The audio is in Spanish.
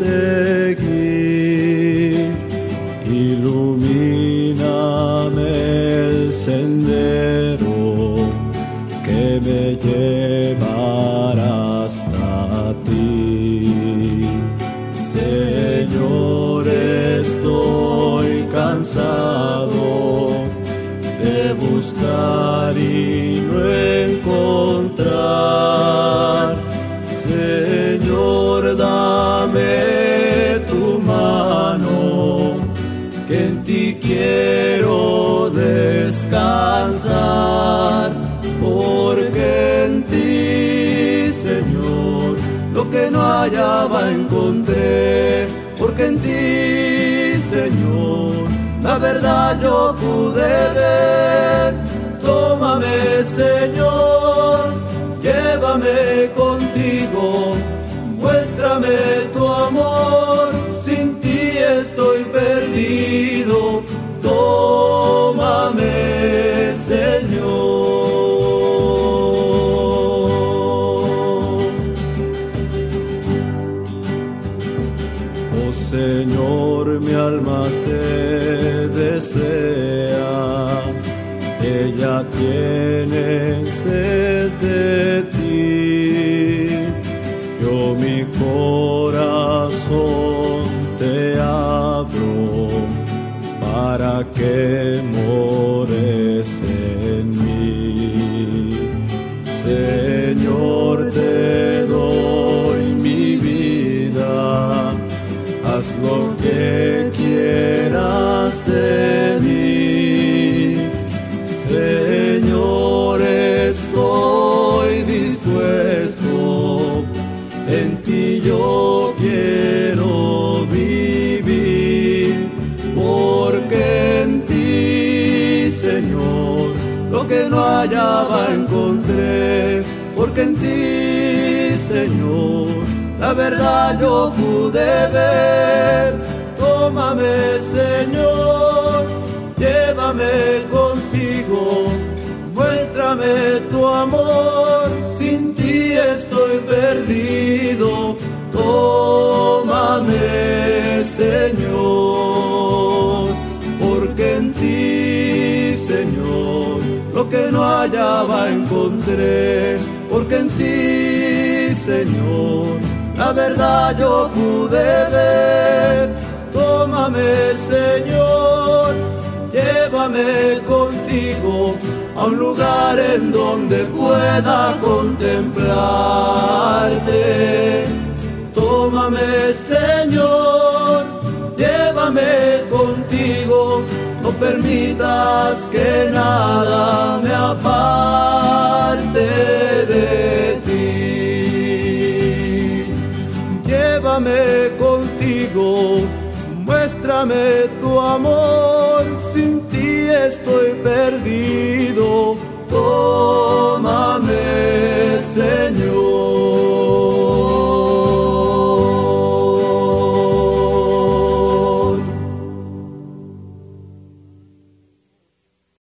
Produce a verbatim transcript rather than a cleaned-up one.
seguir. Ilumíname el sendero que me llevará hasta ti. Señor, estoy cansado de buscar y no encontrar. Señor, dame tu mano, que en ti quiero descansar, porque en ti, Señor, lo que no hallaba encontré, porque en ti, Señor, la verdad yo pude ver. Tómame, Señor, llévame contigo, muéstrame tu amor, sin ti estoy perdido. Tómame, Señor. Oh Señor, mi alma te desea, ella tiene sed de ti. Yo mi corazón te abro para que mores en mí. Señor, te doy mi vida, haz lo que quieras de mí. Señor, estoy dispuesto, en ti yo quiero vivir, porque en ti, Señor, lo que no hallaba encontré, porque en ti, Señor, la verdad yo pude ver. Tómame, Señor, llévame contigo, muéstrame tu amor, sin ti estoy perdido. Tómame, Señor, porque en ti, Señor, lo que no hallaba encontré, porque en ti, Señor, la verdad yo pude ver. Tómame, Señor, llévame contigo a un lugar en donde pueda contemplarte. Tómame, Señor, llévame contigo, no permitas que nada me aparte de ti. Llévame contigo, muéstrame tu amor, sin ti estoy perdido.